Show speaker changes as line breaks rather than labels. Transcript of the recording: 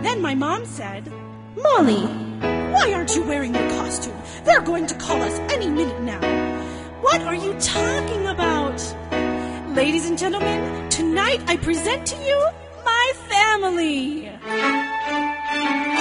Then my mom said, "Molly, why aren't you wearing your costume? They're going to call us any minute now." "What are you talking about?" "Ladies and gentlemen, tonight I present to you my family."